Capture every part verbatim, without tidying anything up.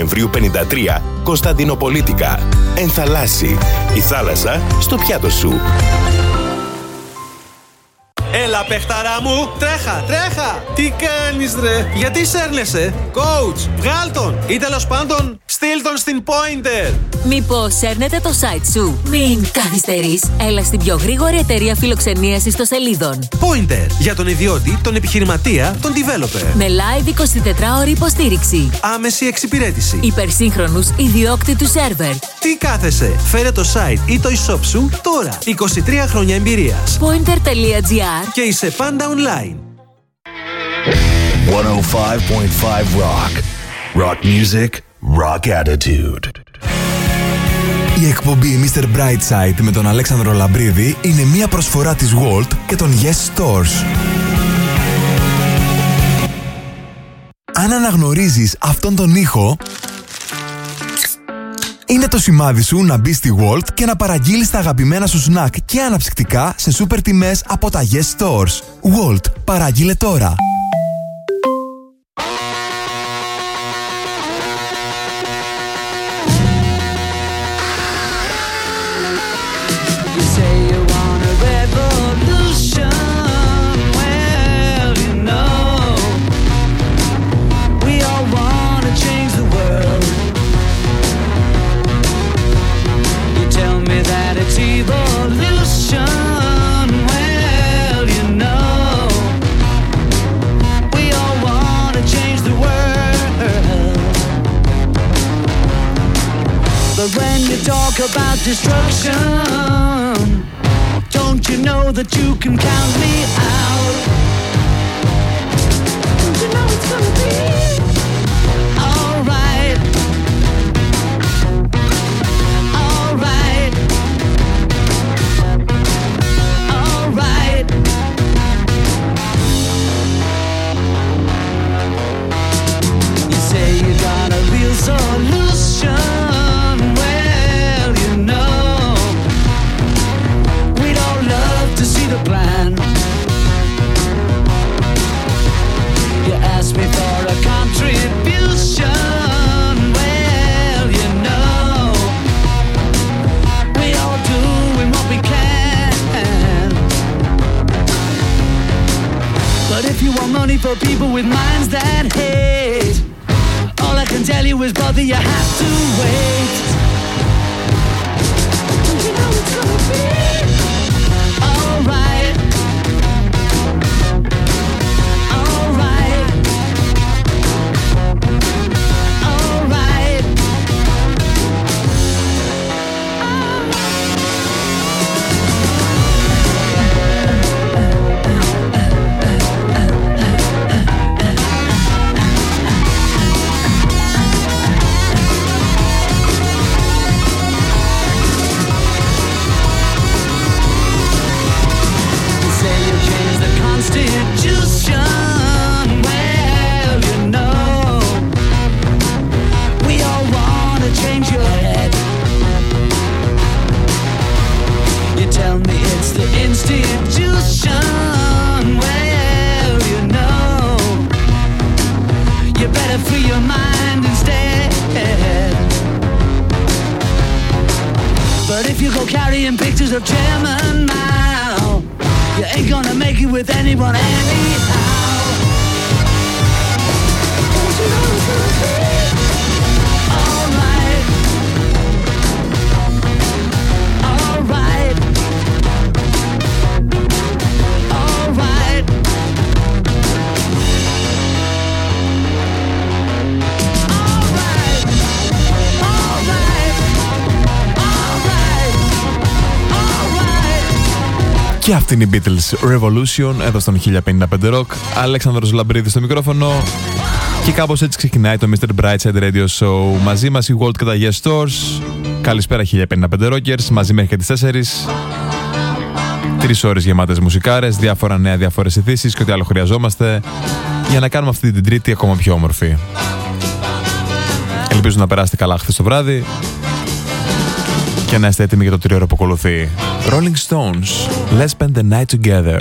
Νοεμβρίου πενήντα τρία, Κωνσταντινοπολίτικα. Ενθαλάσσι. Η θάλασσα στο πιάτο σου. Έλα παιχταρά μου, τρέχα, τρέχα! Τι κάνεις ρε, γιατί σέρνεσαι? Coach, βγάλ τον! Ή τέλος πάντων, στείλ τον στην Pointer! Μήπως σέρνετε το site σου? Μην καθυστερείς, έλα στην πιο γρήγορη εταιρεία φιλοξενίας ιστοσελίδων. Pointer, για τον ιδιώτη, τον επιχειρηματία, τον developer. Με live εικοσιτετράωρη υποστήριξη. Άμεση εξυπηρέτηση. Υπερσύγχρονους ιδιόκτητους σερβερ. Τι κάθεσαι, φέρε το site ή το e-shop σου τώρα. είκοσι τρία χρόνια εμπειρίας. Pointer.gr Και είσαι πάντα online. εκατόν πέντε κόμμα πέντε Rock. Rock music, rock attitude. Η εκπομπή μίστερ Brightside με τον Αλέξανδρο Λαμπρίδη είναι μια προσφορά της Walt και των Yes Stores. Αν αναγνωρίζεις αυτόν τον ήχο, είναι το σημάδι σου να μπεις στη Walt και να παραγγείλεις τα αγαπημένα σου σνακ και αναψυκτικά σε σούπερ τιμές από τα Yes Stores. Walt, παραγγείλε τώρα! Talk about destruction. Don't you know that you can count me out? Don't you know it's gonna be alright? Alright. Alright. You say you got a real solution. Plan. You ask me for a contribution. Well, you know, we all doing what we can. But if you want money for people with minds that hate, all I can tell you is, brother, you have to wait. Don't you know it's gonna be alright, alright, alright. Constitution, well, you know, we all want to change your head. You tell me it's the institution, well, you know, you better free your mind instead. But if you go carrying pictures of Chairman Mao, you ain't gonna make it with anyone anyhow. Don't you know it's gonna be alright, alright, alright, alright, alright. Και αυτή είναι η Beatles Revolution εδώ στον χίλια πενήντα πέντε Rock. Αλέξανδρος Λαμπρίδης στο μικρόφωνο. Και κάπως έτσι ξεκινάει το μίστερ Brightside Radio Show. Μαζί μας η Walt και τα Yes Stores. Καλησπέρα χίλια πενήντα πέντε Rockers. Μαζί μέχρι και τις τέσσερις. Τρεις ώρες γεμάτες μουσικάρες, διάφορα νέα, διάφορες ειδήσεις και ό,τι άλλο χρειαζόμαστε για να κάνουμε αυτή την Τρίτη ακόμα πιο όμορφη. Ελπίζω να περάσετε καλά χθες το βράδυ και να είστε έτοιμοι για το τριώρο που ακολουθεί. Rolling Stones, Let's Spend the Night Together.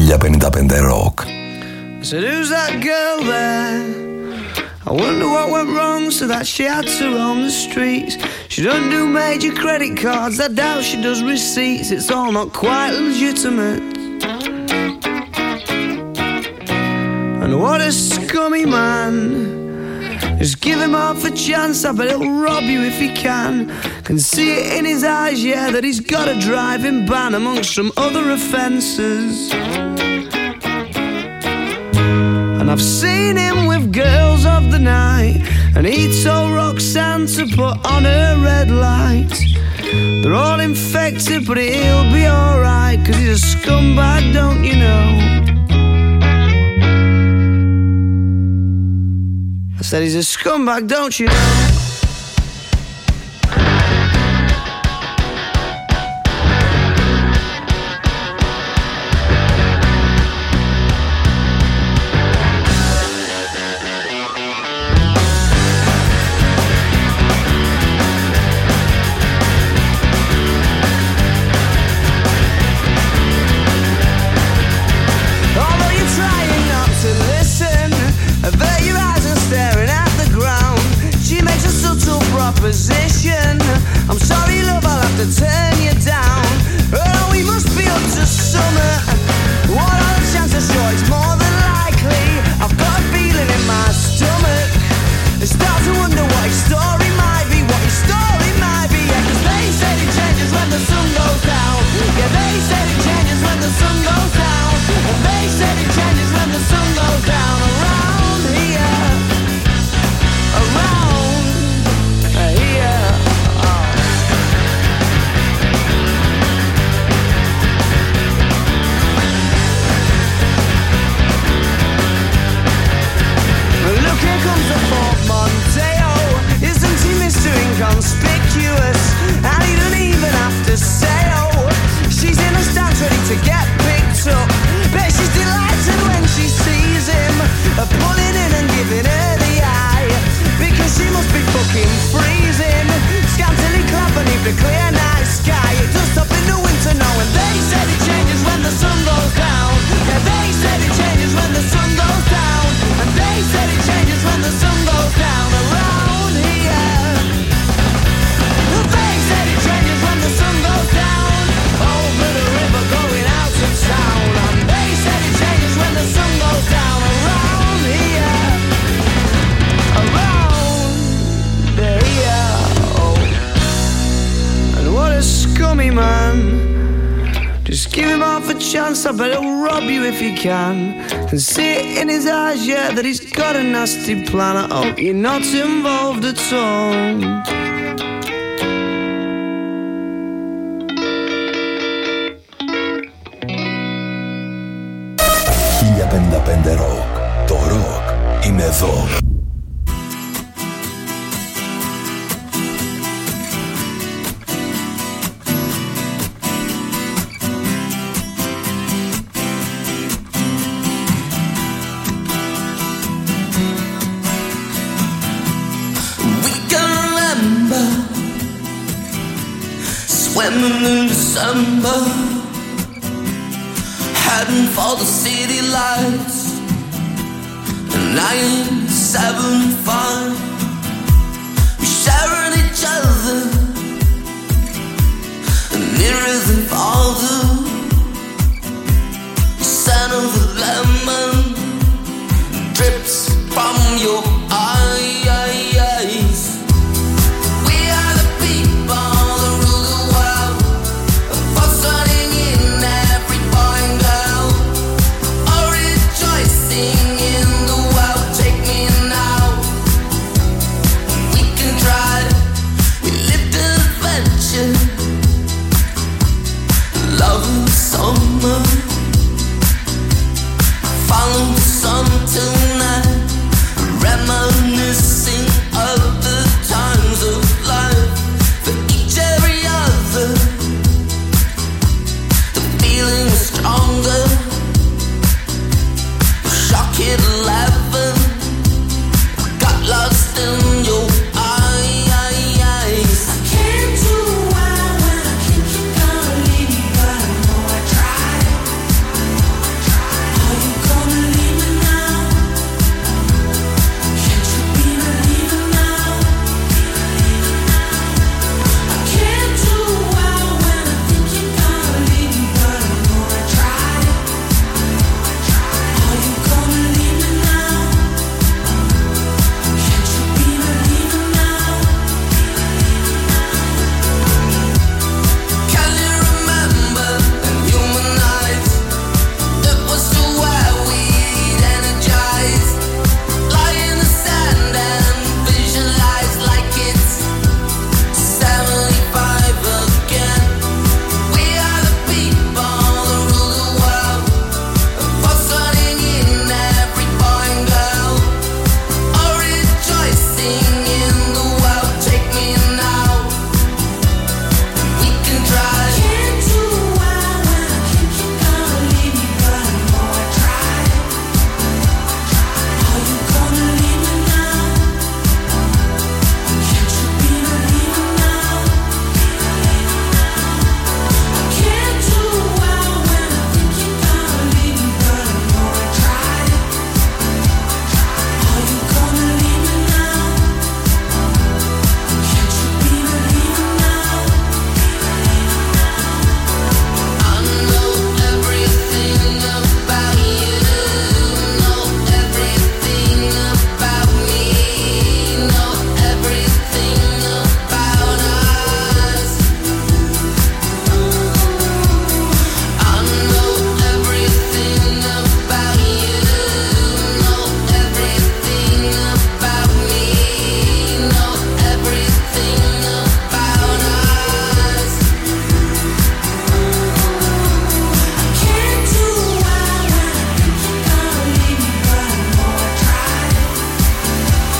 χίλια πενήντα πέντε Rock. I said, who's that girl there? I wonder what went wrong so that she had to roam the streets. She don't do major credit cards, I doubt she does receipts. It's all not quite legitimate. And what a scummy man. Just give him half a chance, I bet he'll rob you if he can. Can see it in his eyes, yeah, that he's got a driving ban amongst some other offences. And I've seen him with girls of the night, and he told Roxanne to put on her red light. They're all infected, but he'll be alright, cause he's a scumbag, don't you know? I said he's a scumbag, don't you know? I'm sorry, love, I'll have to turn you down. Oh, we must be up to summer. What are the chances? Sure, it's more than likely. I've got a feeling in my stomach. I start to wonder what his story might be, what his story might be. Yeah, cause they said it changes when the sun goes down. Yeah, they said it changes when the sun goes down. And they said it changes when the sun goes down. Around here, around here. Here comes the Fort Monteo. Isn't he Mister Inconspicuous? And he don't even have to say oh. She's in a stance ready to get picked up. Bet she's delighted when she sees him, pulling in and giving her the eye, because she must be fucking freezing, scantily clad beneath the clear night sky. It does stop in the winter now, and they said it changes when the sun goes down. Yeah, they said it changes when the sun goes down. And they said it changes when the sun goes down around here. They said it changes when the sun goes down over the river going out of town. And they said it changes when the sun goes down around here. Around here. Oh. And what a scummy man. Just give him half a chance, I bet he'll rob you if he can. Can see it in his eyes, yeah, that he's got a nasty plan. I hope you're not involved at all. χίλια πενήντα πέντε Rock. Το rock είναι εδώ. Swimming in December, heading for the city lights. nine seven five, we sharing each other, nearer than farther. The scent of the lemon drips from your eyes. We are the people that rule the world, fostering in every boy and girl, all rejoicing in the world. Take me now, we can try, we live the adventure, love in the summer, follow the sun tonight. Reminiscing of the times of life, for each every other, the feeling is stronger. Shock hit eleven, got lost in your eyes. I can't do well when I think you're gonna leave me, but I know I tried.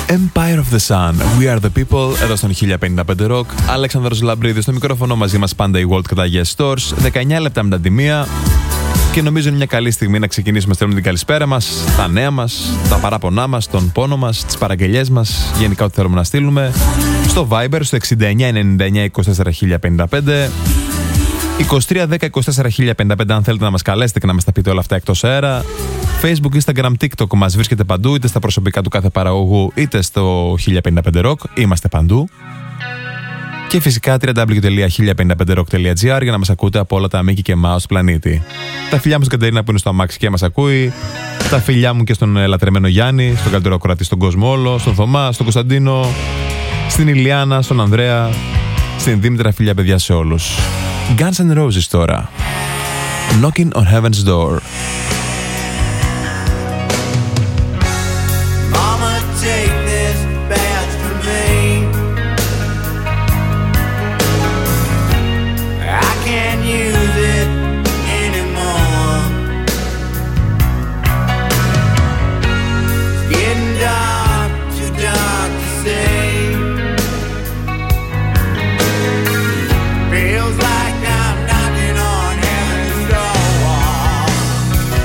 Empire of the Sun, We Are The People, εδώ στον χίλια πενήντα πέντε Rock. Αλέξανδρος Λαμπρίδης στο μικρόφωνο, μαζί μας πάντα η World κατά Yes Stores. δεκαεννιά λεπτά μετά τη μία. Και νομίζω είναι μια καλή στιγμή να ξεκινήσουμε στέλνουμε την καλησπέρα μας, τα νέα μας, τα παράπονά μας, τον πόνο μας, τις παραγγελιές μας, γενικά ό,τι θέλουμε να στείλουμε στο Viber στο εξήντα εννιά ενενήντα εννιά είκοσι τέσσερα χίλια πενήντα πέντε, είκοσι τρία δέκα είκοσι τέσσερα χίλια πενήντα πέντε αν θέλετε να μας καλέσετε και να μας τα πείτε όλα αυτά εκτός αέρα. Facebook, Instagram, TikTok μας βρίσκεται παντού, είτε στα προσωπικά του κάθε παραγωγού είτε στο χίλια πενήντα πέντε Rock, είμαστε παντού. Και φυσικά double-u double-u double-u τελεία χίλια πενήντα πέντε rock τελεία τζι άρ για να μας ακούτε από όλα τα μήκη και μάος του πλανήτη. Τα φιλιά μου στην Κατερίνα που είναι στο αμάξι και μας ακούει. Τα φιλιά μου και στον λατρεμένο Γιάννη, στον καλύτερο ακροατή στον κόσμο όλο, στον Θωμά, στον Κωνσταντίνο, στην Ηλιάνα, στον Ανδρέα, στην Δήμητρα, φιλιά παιδιά σε όλους. Guns N' Roses τώρα. Knocking on Heaven's Door. Feels like I'm knocking on heaven's door.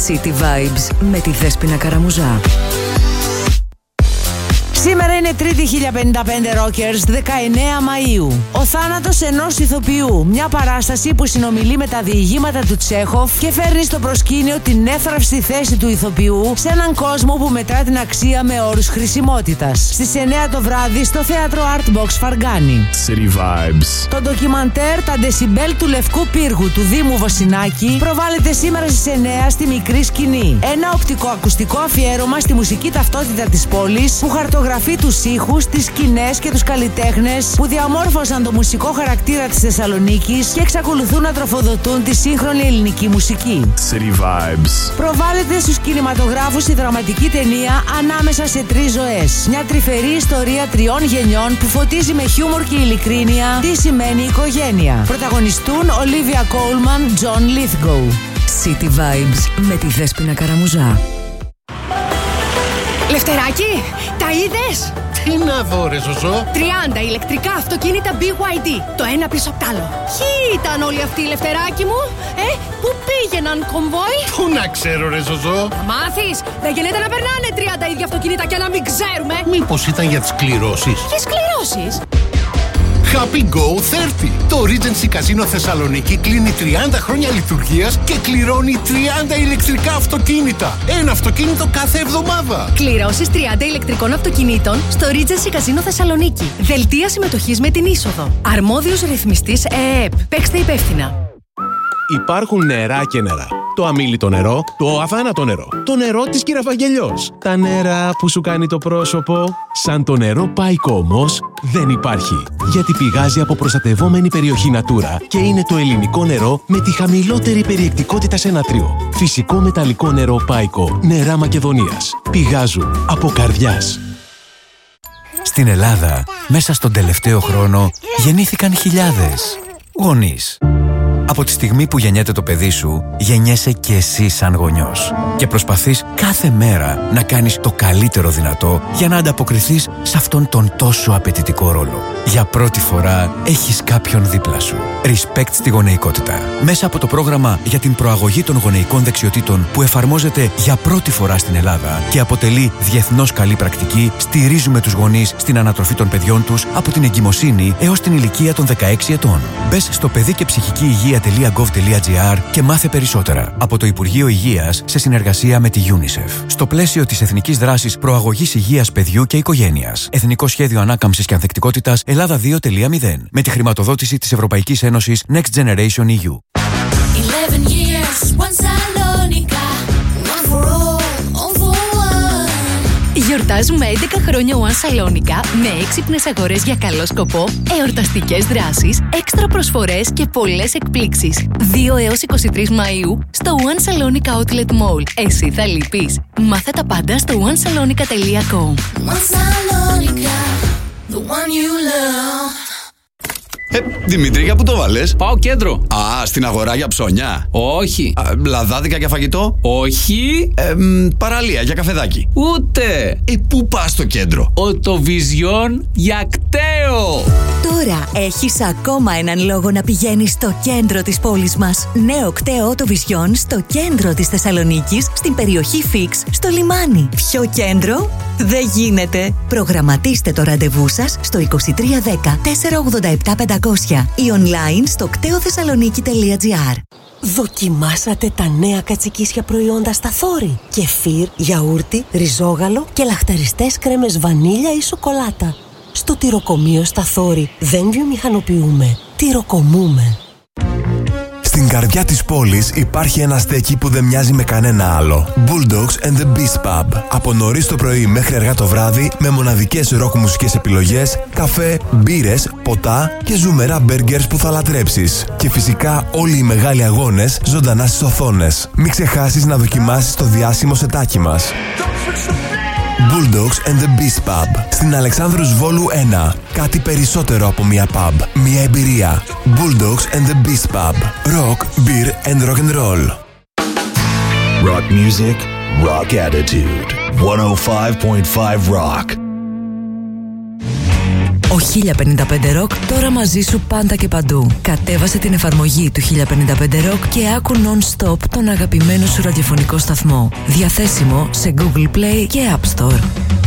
City Vibes με τη Δέσποινα Καραμουζά. Σήμερα είναι Τρίτη χίλια πενήντα πέντε Rockers, δεκαεννέα Μαΐου. Ο θάνατος ενός ηθοποιού. Μια παράσταση που συνομιλεί με τα διηγήματα του Τσέχοφ και φέρνει στο προσκήνιο την εύθραυστη θέση του ηθοποιού σε έναν κόσμο που μετρά την αξία με όρους χρησιμότητας. Στις εννέα το βράδυ στο θέατρο Artbox Φαργκάνη. City Vibes. Το ντοκιμαντέρ «Τα ντεσιμπέλ του Λευκού Πύργου» του Δήμου Βοσινάκη προβάλλεται σήμερα στις εννέα στη Μικρή Σκηνή. Ένα οπτικοακουστικό αφιέρωμα στη μουσική ταυτότητα της πόλης που χαρτογραφεί τους ήχους, τις σκηνές και τους καλλιτέχνες που διαμόρφωσαν το μουσικό χαρακτήρα της Θεσσαλονίκης και εξακολουθούν να τροφοδοτούν τη σύγχρονη ελληνική μουσική. City Vibes. Προβάλλεται στους κινηματογράφους η δραματική ταινία «Ανάμεσα σε τρεις ζωές». Μια τρυφερή ιστορία τριών γενιών που φωτίζει με χιούμορ και ειλικρίνεια τι σημαίνει οικογένεια. Πρωταγωνιστούν Ολίβια Κόλμαν, Τζον Λίθγκο. City Vibes με τη Δέσποινα Καραμουζά. Λευτεράκι, τα είδες? Τι να δω ρε Ζωζό? τριάντα ηλεκτρικά αυτοκίνητα μπι γουάι ντι, το ένα πίσω απ' τ' άλλο. Ποιοι ήταν όλοι αυτοί, Λευτεράκι μου? Ε, πού πήγαιναν, κομβόι? Πού να ξέρω ρε Ζωζό? Θα μάθεις, δεν γίνεται να περνάνε τριάντα ίδια αυτοκίνητα και να μην ξέρουμε. Μήπως ήταν για τις κληρώσεις? Ποιες κληρώσεις? Happy Go τριάντα. Το Regency Casino Θεσσαλονίκη κλείνει τριάντα χρόνια λειτουργίας και κληρώνει τριάντα ηλεκτρικά αυτοκίνητα. Ένα αυτοκίνητο κάθε εβδομάδα. Κληρώσεις τριάντα ηλεκτρικών αυτοκινήτων στο Regency Casino Θεσσαλονίκη. Δελτία συμμετοχής με την είσοδο. Αρμόδιος ρυθμιστής ΕΕΠ. Παίξτε υπεύθυνα. Υπάρχουν νερά και νερά. Το αμίλητο νερό, το αθάνατο νερό, το νερό της Κυραφαγγελιός. Τα νερά που σου κάνει το πρόσωπο. Σαν το νερό Πάικο όμως δεν υπάρχει. Γιατί πηγάζει από προστατευόμενη περιοχή Natura και είναι το ελληνικό νερό με τη χαμηλότερη περιεκτικότητα σε νατρίο. Φυσικό μεταλλικό νερό Πάικο. Νερά Μακεδονίας. Πηγάζουν από καρδιάς. Στην Ελλάδα, μέσα στον τελευταίο χρόνο, γεννήθηκαν χιλιάδες γονείς. Από τη στιγμή που γεννιέται το παιδί σου, γεννιέσαι και εσύ σαν γονιός. Και προσπαθείς κάθε μέρα να κάνεις το καλύτερο δυνατό για να ανταποκριθείς σε αυτόν τον τόσο απαιτητικό ρόλο. Για πρώτη φορά έχεις κάποιον δίπλα σου. Respect στη γονεϊκότητα. Μέσα από το πρόγραμμα για την προαγωγή των γονεϊκών δεξιοτήτων που εφαρμόζεται για πρώτη φορά στην Ελλάδα και αποτελεί διεθνώς καλή πρακτική, στηρίζουμε τους γονείς στην ανατροφή των παιδιών τους από την εγκυμοσύνη έως την ηλικία των δεκαέξι ετών. Μπες στο παιδί και ψυχική υγεία τελεία γκοβ τελεία τζι άρ και μάθε περισσότερα. Από το Υπουργείο Υγείας σε συνεργασία με τη UNICEF. Στο πλαίσιο της Εθνικής Δράσης Προαγωγής Υγείας Παιδιού και Οικογένειας. Εθνικό Σχέδιο Ανάκαμψης και Ανθεκτικότητας Ελλάδα δύο τελεία μηδέν. Με τη χρηματοδότηση της Ευρωπαϊκής Ένωσης Next Generation ι γιου. Γιορτάζουμε έντεκα χρόνια One Salonica με έξυπνες αγορές για καλό σκοπό, εορταστικές δράσεις, έξτρα προσφορές και πολλές εκπλήξεις. δύο έως είκοσι τρεις Μαΐου στο One Salonica Outlet Mall. Εσύ θα λείπεις. Μάθε τα πάντα στο one salonica τελεία com. One Salonica, the one you love. Ε, Δημήτρη, για πού το βάλες? Πάω κέντρο. Α, στην αγορά για ψώνια. Όχι. Α, λαδάδικα για φαγητό. Όχι. Ε, μ, παραλία για καφεδάκι. Ούτε. Ε, πού πας στο κέντρο? Οτοβιζιόν για κταίο. Τώρα έχεις ακόμα έναν λόγο να πηγαίνεις στο κέντρο της πόλης μας. Νέο κταίο Οτοβιζιόν στο κέντρο της Θεσσαλονίκης, στην περιοχή Φίξ, στο λιμάνι. Ποιο κέντρο? Δεν γίνεται. Προγραμματίστε το ραντεβού σας στο είκοσι τρία δέκα τετρακόσια ογδόντα επτά πεντακόσια ή online στο κτέοθεσσαλονίκη τελεία τζι άρ. Δοκιμάσατε τα νέα κατσικίσια προϊόντα στα Θόρη? Κεφίρ, γιαούρτι, ριζόγαλο και λαχταριστές κρέμες βανίλια ή σοκολάτα. Στο τυροκομείο στα Θόρη δεν βιομηχανοποιούμε, τυροκομούμε. Στην καρδιά της πόλης υπάρχει ένα στέκι που δεν μοιάζει με κανένα άλλο. Bulldogs and the Beast Pub. Από νωρίς το πρωί μέχρι αργά το βράδυ, με μοναδικές ροκ μουσικές επιλογές, καφέ, μπύρες, ποτά και ζουμερά μπέργκερς που θα λατρέψεις. Και φυσικά όλοι οι μεγάλοι αγώνες ζωντανά στις οθόνες. Μην ξεχάσεις να δοκιμάσεις το διάσημο σετάκι μας. Bulldogs and the Beast Pub. Στην Αλεξάνδρους Βόλου ένα. Κάτι περισσότερο από μια pub. Μια εμπειρία. Bulldogs and the Beast Pub. Rock, beer and rock and roll. Rock music, rock attitude. εκατόν πέντε κόμμα πέντε Rock. Ο χίλια πενήντα πέντε Rock τώρα μαζί σου πάντα και παντού. Κατέβασε την εφαρμογή του χίλια πενήντα πέντε Rock και άκου non-stop τον αγαπημένο σου ραδιοφωνικό σταθμό. Διαθέσιμο σε Google Play και App Store.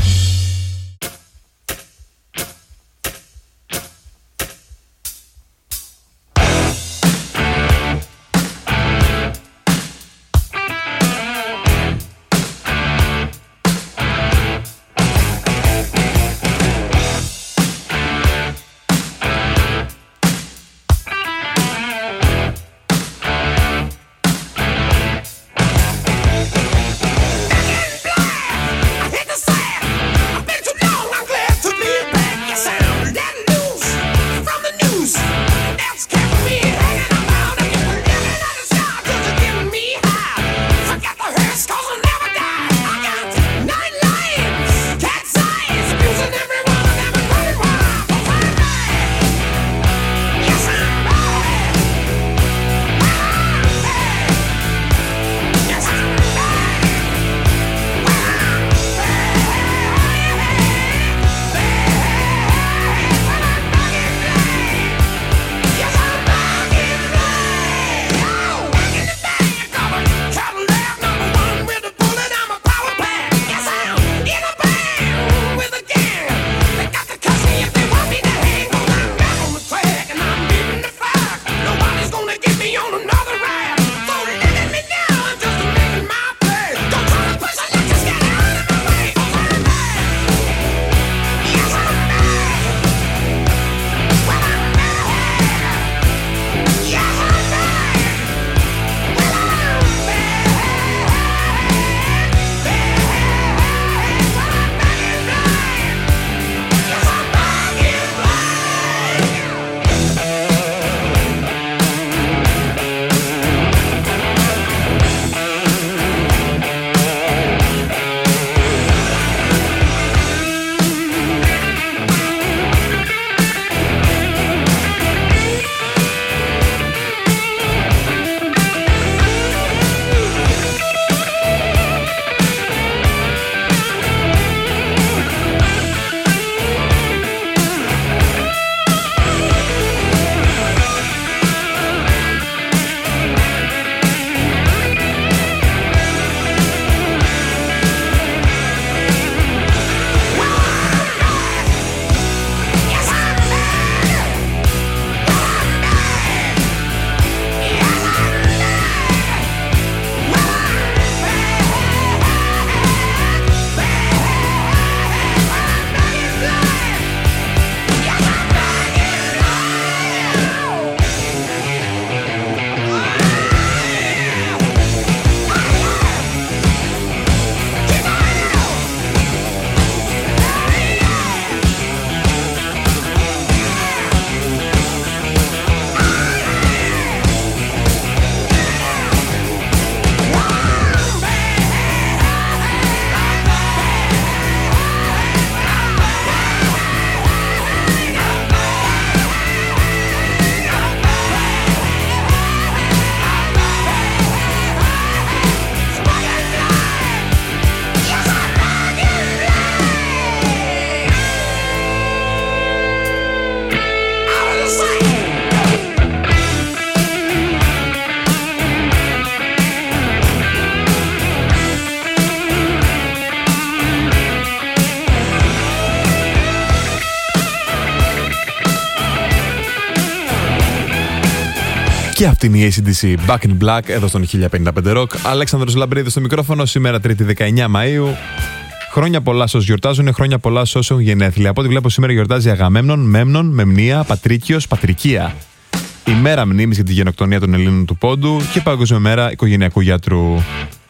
Και αυτή είναι η έι σι ντι σι Back in Black εδώ στον χίλια πενήντα πέντε Rock. Αλέξανδρος Λαμπρίδης στο μικρόφωνο, σήμερα Τρίτη δεκαεννιά Μαΐου. Χρόνια πολλά σε όσους γιορτάζουν, χρόνια πολλά σε όσους έχουν γενέθλια. Από ό,τι βλέπω σήμερα γιορτάζει Αγαμέμνων, Μέμνων, Μεμνία, Πατρίκιος, Πατρικία. Η μέρα μνήμης για τη γενοκτονία των Ελλήνων του Πόντου και Παγκόσμια μέρα οικογενειακού γιατρού.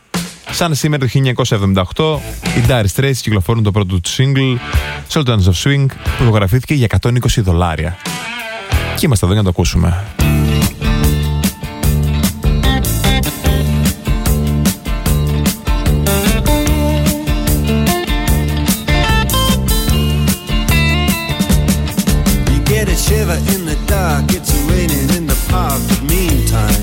Σαν σήμερα το χίλια εννιακόσια εβδομήντα οκτώ, οι Dire Straits κυκλοφορούν το πρώτο του single, Sultans of Swing, που ηχογραφήθηκε για εκατόν είκοσι δολάρια. Και είμαστε εδώ για να το ακούσουμε. Shiver in the dark, it's raining in the park, but meantime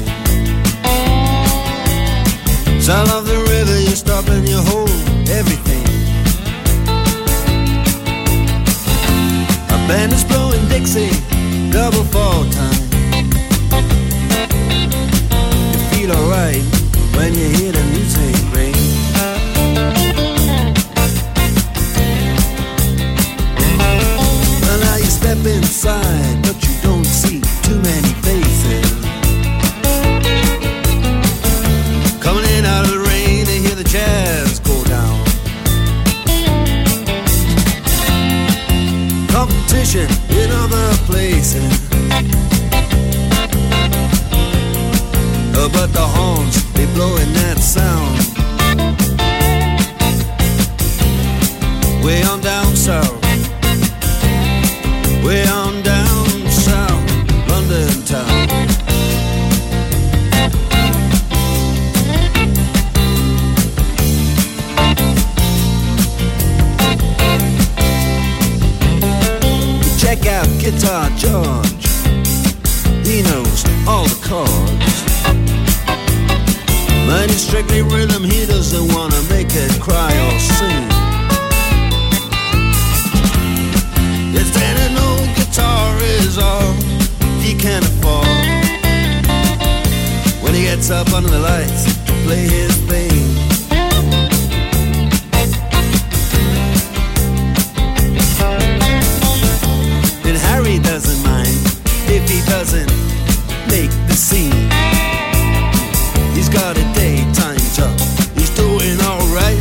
sound of the river, you stop and you hold everything. A band is double fall time. You feel alright when you hear the music ring. Well, now you step inside, but you don't see too many faces. Coming in out of the rain, they hear the jazz go down. Competition in other places, uh, but the horns, they blowing that sound. Way on down south, way on down south, London town. Check out Guitar George, he knows all the chords. But it's strictly rhythm, he doesn't wanna make it cry or sing. It's that an old guitar is all he can afford. When he gets up under the lights to play his thing. And Harry doesn't mind if he doesn't make the scene. He's got a daytime job, he's doing alright.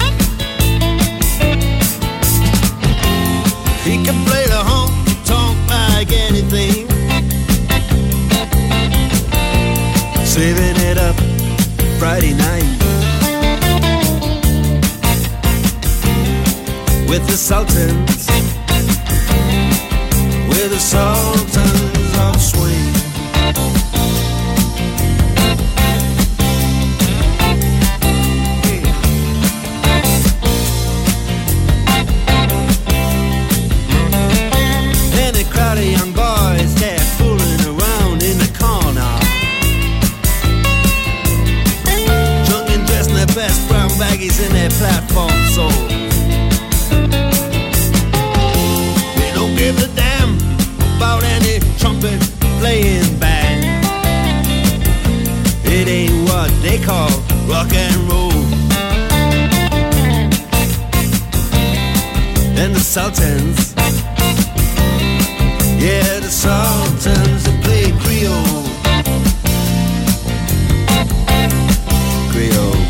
He can play the honky-tonk like anything, saving it up Friday night with the Sultans, with the Sultans of Swing. Crowd of young boys, they're fooling around in the corner, drunk and dressed in their best brown baggies in their platform soles. They don't give a damn about any trumpet playing band. It ain't what they call rock and roll. And the Sultans, yeah, the Sultans, they play Creole. Creole.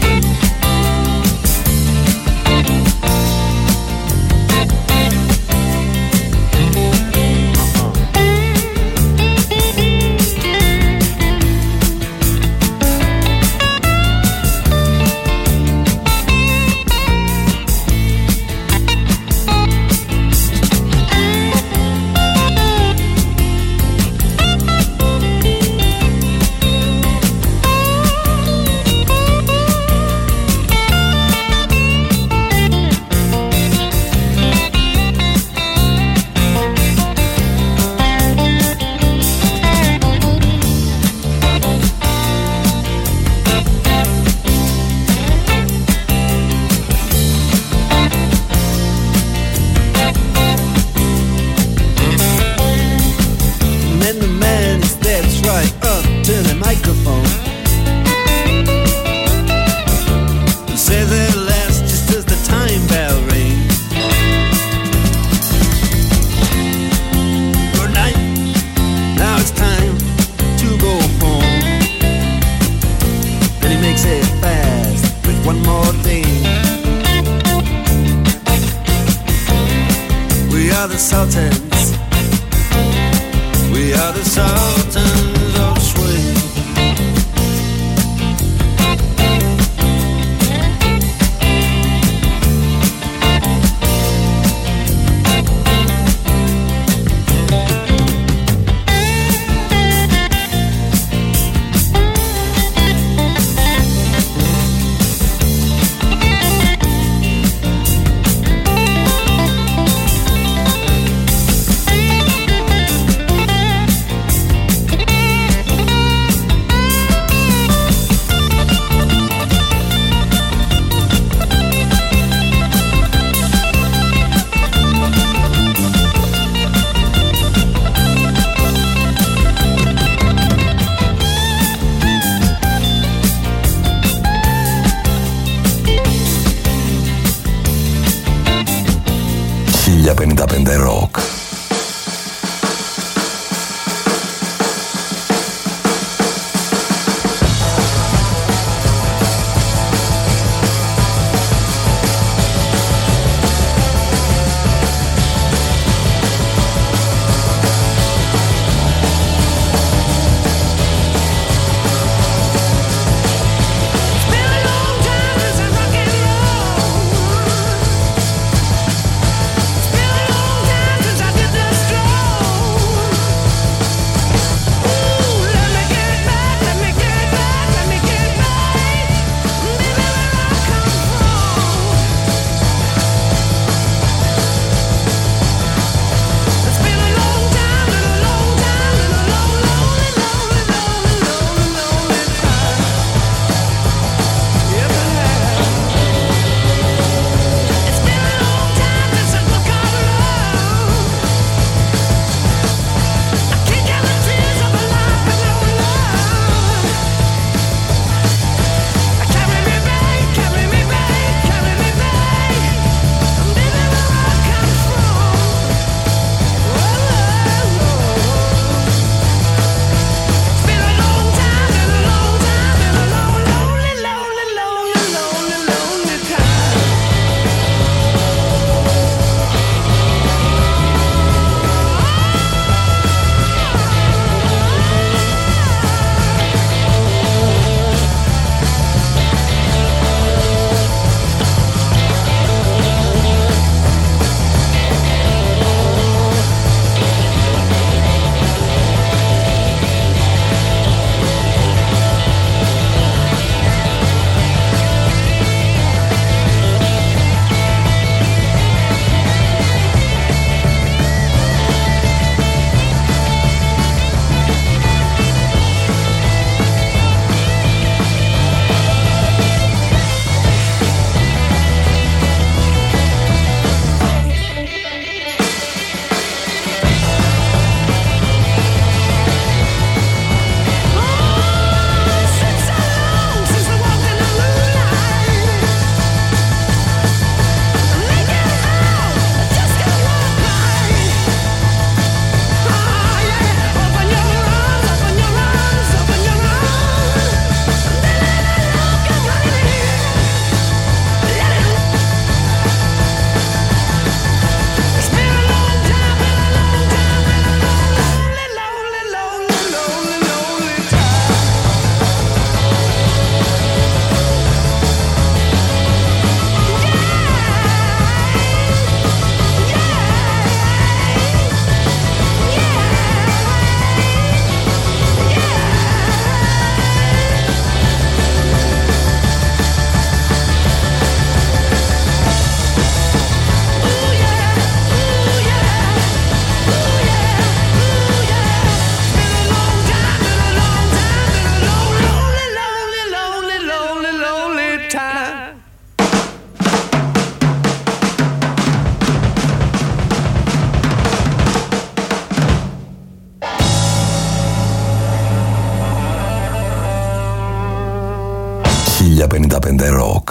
χίλια πενήντα πέντε Rock.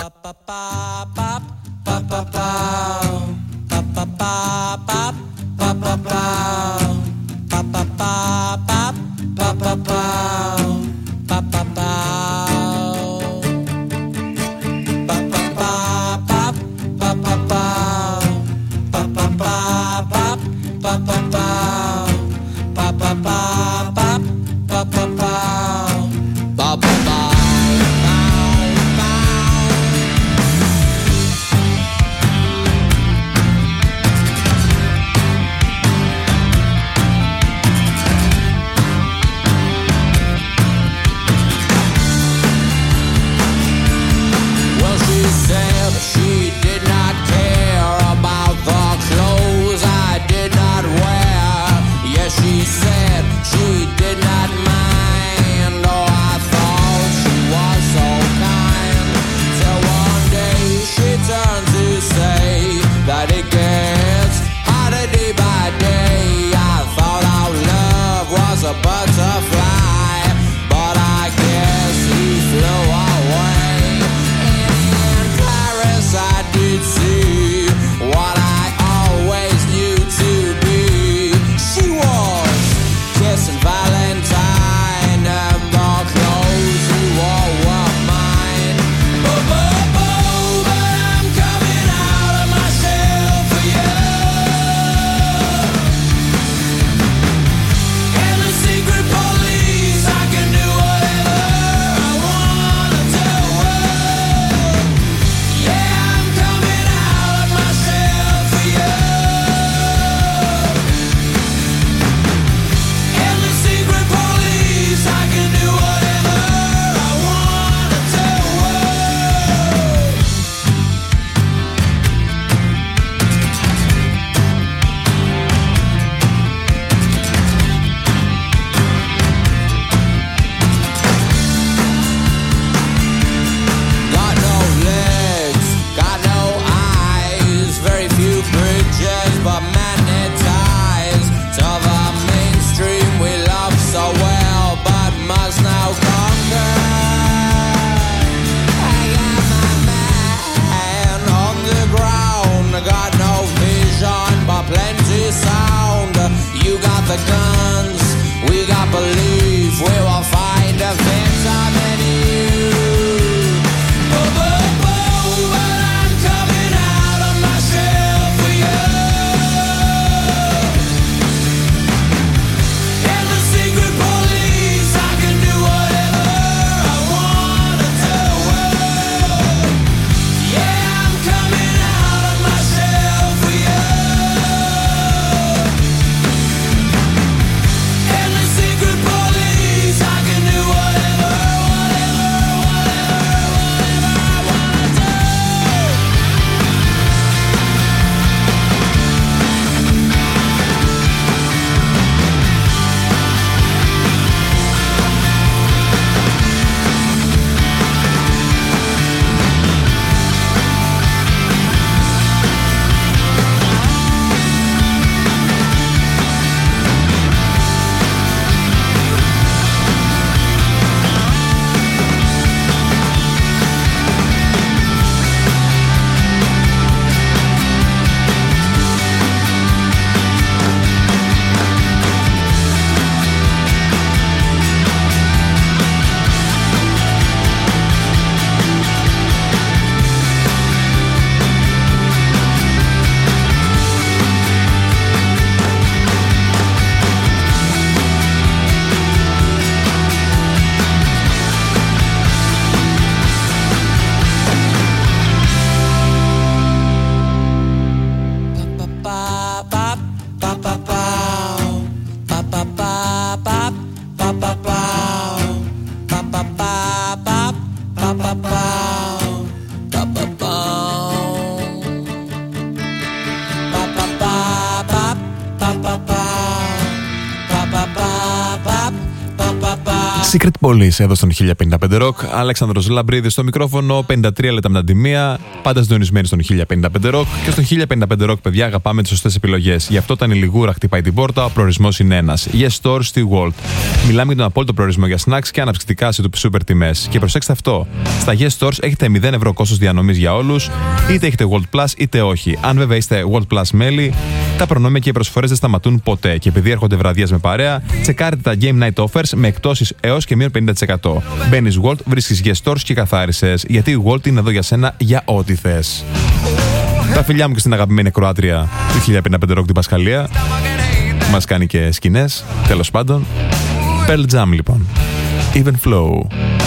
Secret Police εδώ στον χίλια πενήντα πέντε Rock. Αλέξανδρος Λαμπρίδης στο μικρόφωνο. πενήντα τρία λεπτά μετά τη μία. Πάντα συντονισμένοι στον χίλια πενήντα πέντε Rock. Και στον χίλια πενήντα πέντε Rock, παιδιά, αγαπάμε τις σωστές επιλογές. Γι' αυτό όταν η λιγούρα χτυπάει την πόρτα, ο προορισμός είναι ένας. Yes Stores στη Walt. Μιλάμε για τον απόλυτο προορισμό για snacks και αναψυκτικά σε super τιμές. Και προσέξτε αυτό. Στα Yes Stores έχετε μηδέν ευρώ κόστος διανομής για όλους. Είτε έχετε Walt Plus είτε όχι. Αν βέβαια είστε Walt Plus μέλη, τα προνόμια και οι προσφορές δεν σταματούν ποτέ. Και επειδή έρχονται βραδιές με παρέα, τσεκάρετε τα Game Night Offers με εκπτώσεις έως και μείον πενήντα τοις εκατό. Μπαίνεις Walt, βρίσκεις Yes Stores και καθάρισες. Γιατί η Walt είναι εδώ για σένα για ό,τι θες. Τα φιλιά μου και στην αγαπημένη Κροάτρια του χίλια πενήντα πέντε Rock την Πασχαλία. Μας κάνει και σκηνές, τέλος πάντων. Pearl Jam λοιπόν. Even Flow.